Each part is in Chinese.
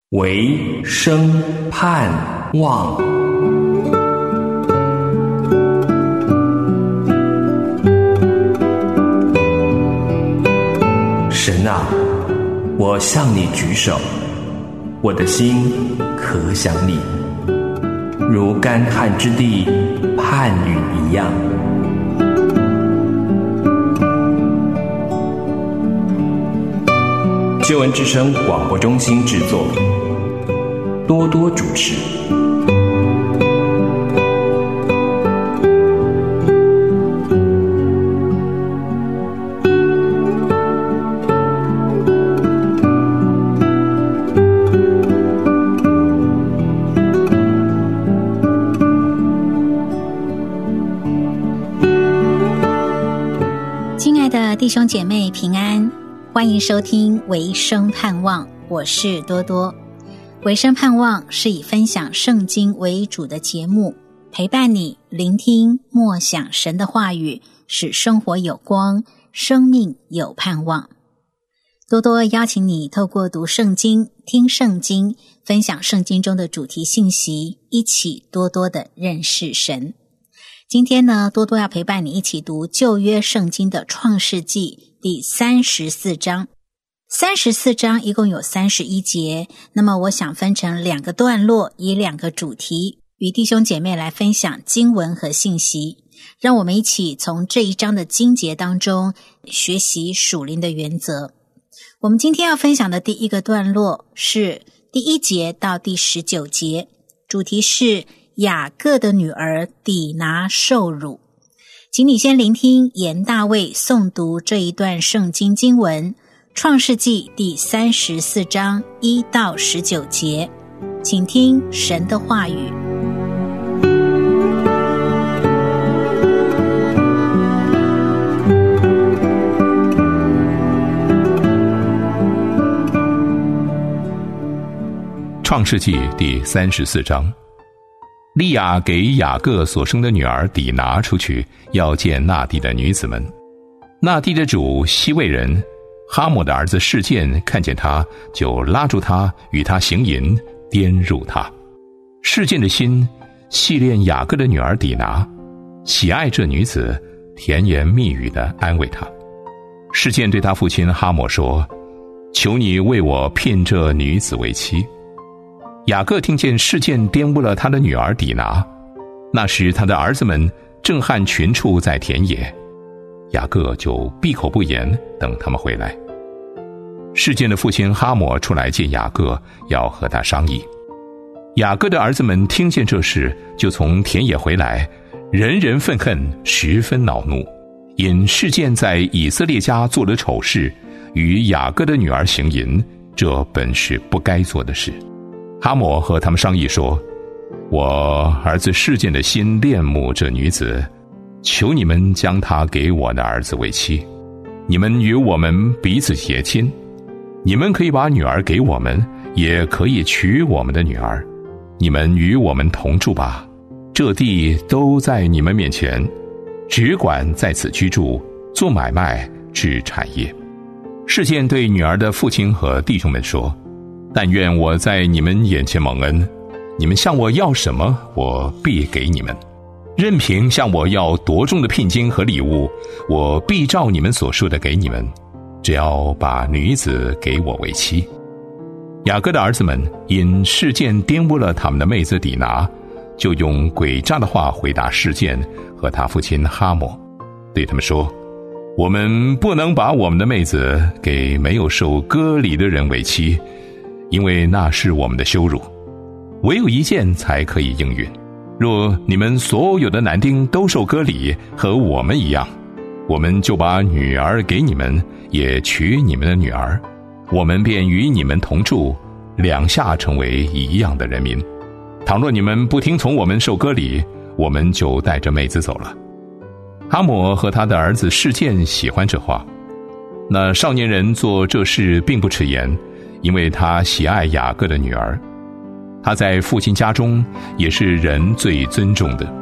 唯生盼望。神啊，我向你举手，我的心可想你，如干旱之地盼雨一样。救恩之声广播中心制作，多多主持。 亲爱的弟兄姐妹平安，欢迎收听唯生盼望，我是多多。唯生盼望是以分享圣经为主的节目，陪伴你聆听默想神的话语，使生活有光，生命有盼望。多多邀请你透过读圣经、听圣经，分享圣经中的主题信息，一起多多的认识神。今天呢，多多要陪伴你一起读旧约圣经的创世纪第34章。34章一共有31节，那么我想分成2个段落，以2个主题与弟兄姐妹来分享经文和信息，让我们一起从这一章的经节当中学习属灵的原则。我们今天要分享的第一个段落是第1节到第19节，主题是雅各的女儿底拿受辱。请你先聆听严大卫诵读这一段圣经经文，创世纪第34章1到19节，请听神的话语。 创世纪第34章，利亚给雅各所生的女儿底拿出去，要见那地的女子们。那地的主西魏人哈姆的儿子示剑看见他，就拉住他，与他行淫，玷辱他。示剑的心系恋雅各的女儿底拿，喜爱这女子，甜言蜜语地安慰她。示剑对他父亲哈姆说：求你为我聘这女子为妻。雅各听见示剑玷污了他的女儿底拿，那时他的儿子们正和群畜在田野，雅各就闭口不言，等他们回来。示剑的父亲哈姆出来见雅各，要和他商议。雅各的儿子们听见这事，就从田野回来，人人愤恨，十分恼怒，因示剑在以色列家做了丑事，与雅各的女儿行淫，这本是不该做的事。哈姆和他们商议说：我儿子示剑的心恋慕这女子，求你们将她给我的儿子为妻，你们与我们彼此结亲，你们可以把女儿给我们，也可以娶我们的女儿，你们与我们同住吧，这地都在你们面前，只管在此居住，做买卖，置产业。示剑对女儿的父亲和弟兄们说：但愿我在你们眼前蒙恩，你们向我要什么，我必给你们；任凭向我要多重的聘金和礼物，我必照你们所说的给你们，只要把女子给我为妻。雅各的儿子们因示剑玷污了他们的妹子底拿，就用诡诈的话回答示剑和他父亲哈姆，对他们说：我们不能把我们的妹子给没有受割礼的人为妻，因为那是我们的羞辱，唯有一件才可以应允。若你们所有的男丁都受割礼，和我们一样，我们就把女儿给你们，也娶你们的女儿，我们便与你们同住，两下成为一样的人民。倘若你们不听从我们受割礼，我们就带着妹子走了。哈姆和他的儿子示剑喜欢这话。那少年人做这事并不迟延，因为他喜爱雅各的女儿，他在父亲家中也是人最尊重的。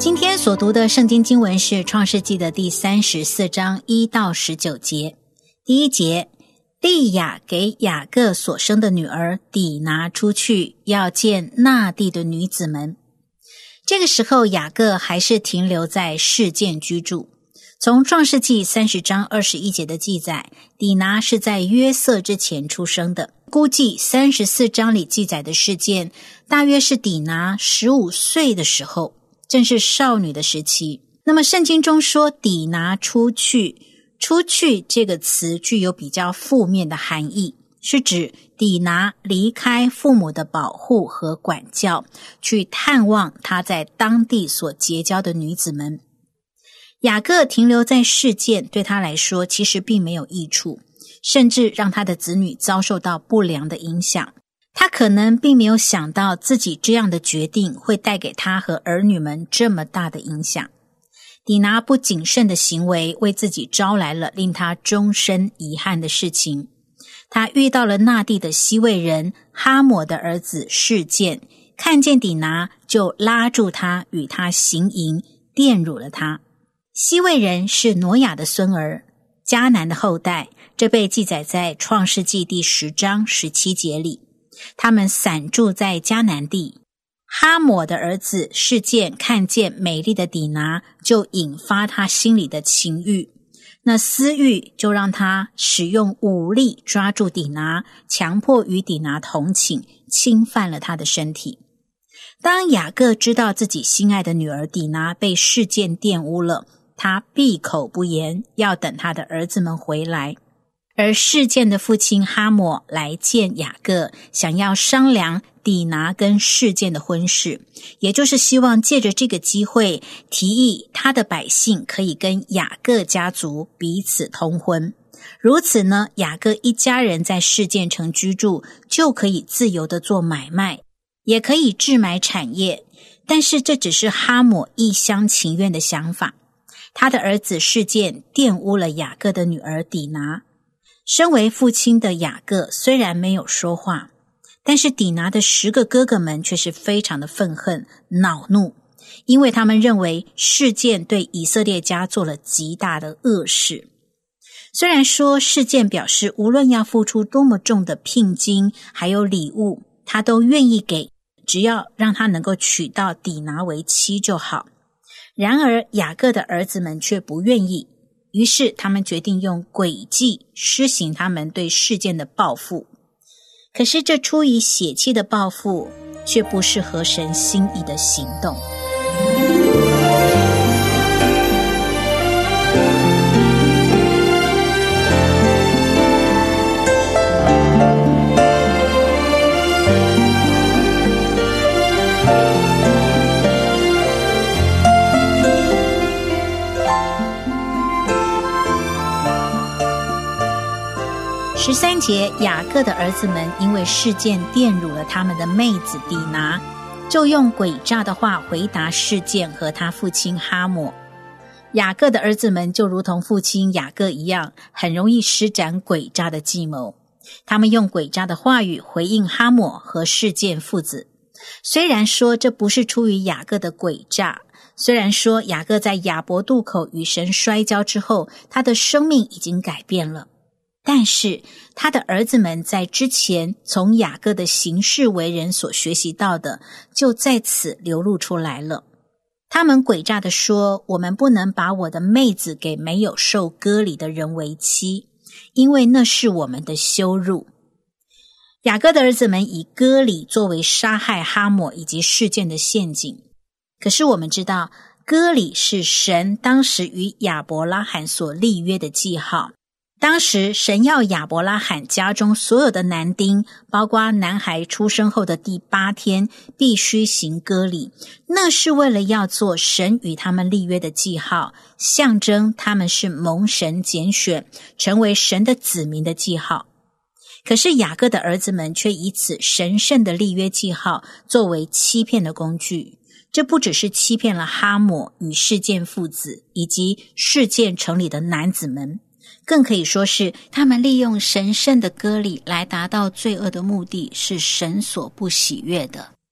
今天所读的圣经经文是创世纪的第34章1到19节。第一节，利亚给雅各所生的女儿底拿出去，要见那地的女子们。这个时候雅各还是停留在示剑居住。从创世纪30章21节的记载，底拿是在约瑟之前出生的。估计34章里记载的事件，大约是底拿15岁的时候，正是少女的时期。那么圣经中说底拿出去，出去这个词具有比较负面的含义，是指底拿离开父母的保护和管教，去探望他在当地所结交的女子们。雅各停留在示剑对他来说其实并没有益处，甚至让他的子女遭受到不良的影响。他可能并没有想到自己这样的决定会带给他和儿女们这么大的影响。底拿不谨慎的行为为自己招来了令他终身遗憾的事情。他遇到了那地的西魏人哈抹的儿子示剑，看见底拿就拉住他与他行淫，玷辱了他。西魏人是挪亚的孙儿，迦南的后代，这被记载在创世纪第10章17节里。他们散住在迦南地。哈抹的儿子示剑看见美丽的底拿，就引发他心里的情欲，那私欲就让他使用武力抓住底拿，强迫与底拿同寝，侵犯了他的身体。当雅各知道自己心爱的女儿底拿被示剑玷污了，他闭口不言，要等他的儿子们回来。而示剑的父亲哈抹来见雅各，想要商量底拿跟示剑的婚事，也就是希望借着这个机会提议他的百姓可以跟雅各家族彼此通婚。如此呢，雅各一家人在示剑城居住，就可以自由地做买卖，也可以置买产业。但是这只是哈抹一厢情愿的想法。他的儿子示剑玷污了雅各的女儿底拿。身为父亲的雅各虽然没有说话，但是底拿的10个哥哥们却是非常的愤恨恼怒，因为他们认为示剑对以色列家做了极大的恶事。虽然说示剑表示无论要付出多么重的聘金还有礼物，他都愿意给，只要让他能够娶到底拿为妻就好。然而雅各的儿子们却不愿意，于是他们决定用诡计施行他们对示剑的报复。可是这出于血气的报复，却不是合神心意的行动。13节，雅各的儿子们因为示剑玷辱了他们的妹子底拿，就用诡诈的话回答示剑和他父亲哈抹。雅各的儿子们就如同父亲雅各一样，很容易施展诡诈的计谋。他们用诡诈的话语回应哈抹和示剑父子。虽然说这不是出于雅各的诡诈，虽然说雅各在雅博渡口与神摔跤之后，他的生命已经改变了，但是他的儿子们在之前从雅各的行事为人所学习到的，就在此流露出来了。他们诡诈地说，我们不能把我的妹子给没有受割礼的人为妻，因为那是我们的羞辱。雅各的儿子们以割礼作为杀害哈抹以及示剑的陷阱。可是我们知道，割礼是神当时与亚伯拉罕所立约的记号。当时神要亚伯拉罕家中所有的男丁，包括男孩出生后的第8天，必须行割礼，那是为了要做神与他们立约的记号，象征他们是蒙神拣选，成为神的子民的记号。可是雅各的儿子们却以此神圣的立约记号作为欺骗的工具。这不只是欺骗了哈抹与示剑父子以及示剑城里的男子们，更可以说是他们利用神圣的割礼来达到罪恶的目的，是神所不喜悦的。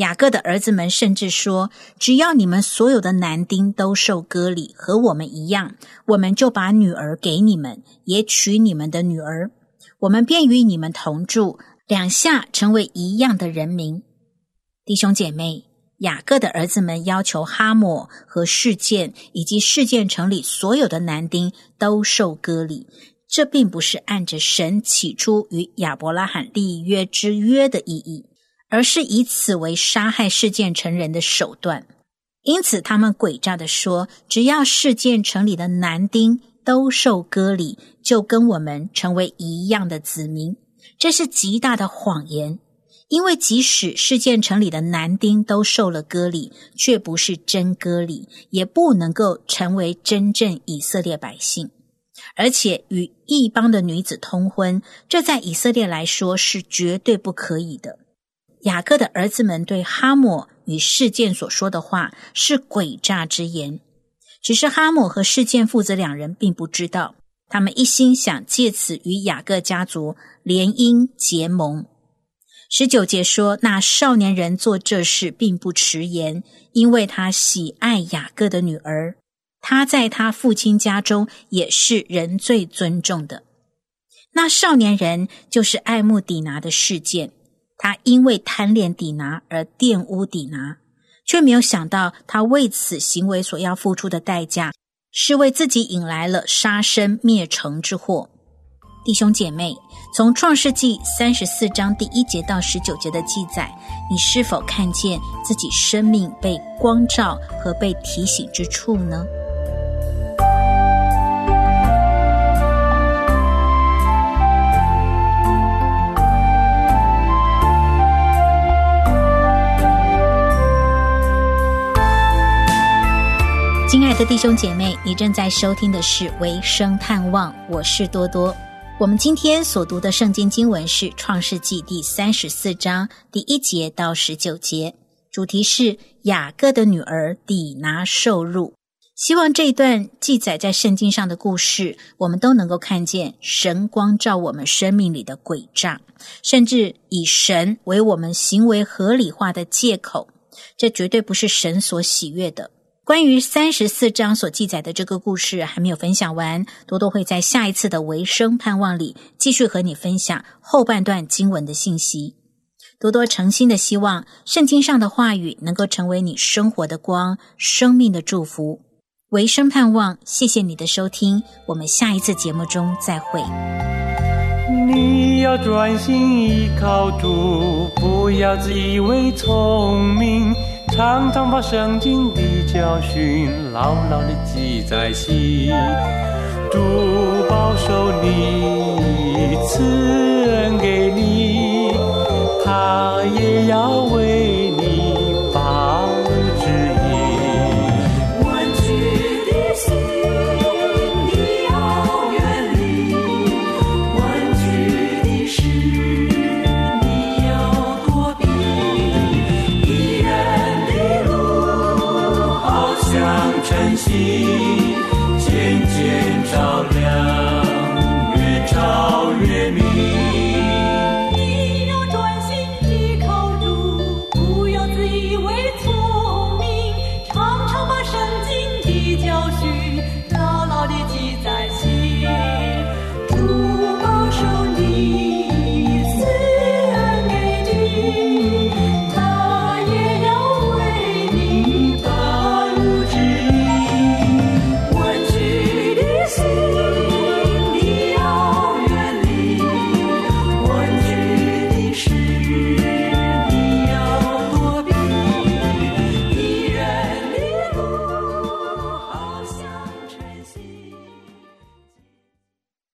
雅各的儿子们甚至说，只要你们所有的男丁都受割礼，和我们一样，我们就把女儿给你们，也娶你们的女儿，我们便与你们同住，两下成为一样的人民。弟兄姐妹，雅各的儿子们要求哈抹和示剑以及示剑城里所有的男丁都受割礼，这并不是按着神起初与亚伯拉罕立约之约的意义，而是以此为杀害示剑城人的手段。因此他们诡诈地说，只要示剑城里的男丁都受割礼，就跟我们成为一样的子民。这是极大的谎言，因为即使示剑城里的男丁都受了割礼，却不是真割礼，也不能够成为真正以色列百姓。而且与异邦的女子通婚，这在以色列来说是绝对不可以的。雅各的儿子们对哈抹与示剑所说的话是诡诈之言，只是哈抹和示剑父子两人并不知道，他们一心想借此与雅各家族联姻结盟。19节说，那少年人做这事并不迟延，因为他喜爱雅各的女儿，他在他父亲家中也是人最尊重的。那少年人就是爱慕底拿的示剑，他因为贪恋底拿而玷污底拿，却没有想到他为此行为所要付出的代价，是为自己引来了杀身灭城之祸。弟兄姐妹，从创世纪34章第1节到19节的记载，你是否看见自己生命被光照和被提醒之处呢？亲爱的弟兄姐妹，你正在收听的是微声探望，我是多多。我们今天所读的圣经经文是创世纪第34章第1节到19节，主题是雅各的女儿底拿受辱。希望这一段记载在圣经上的故事，我们都能够看见神光照我们生命里的诡诈，甚至以神为我们行为合理化的借口，这绝对不是神所喜悦的。关于34章所记载的这个故事还没有分享完，多多会在下一次的微声盼望里继续和你分享后半段经文的信息。多多诚心的希望圣经上的话语能够成为你生活的光，生命的祝福。微声盼望，谢谢你的收听，我们下一次节目中再会。 你要专心依靠主，不要自以为聪明，常常把圣经的教训牢牢地记在心。主保守你，赐恩给你，他也要为你保指引。弯曲的心你要远离，弯曲的事你要躲避，一人的路好像晨曦，渐渐照亮，越照越明。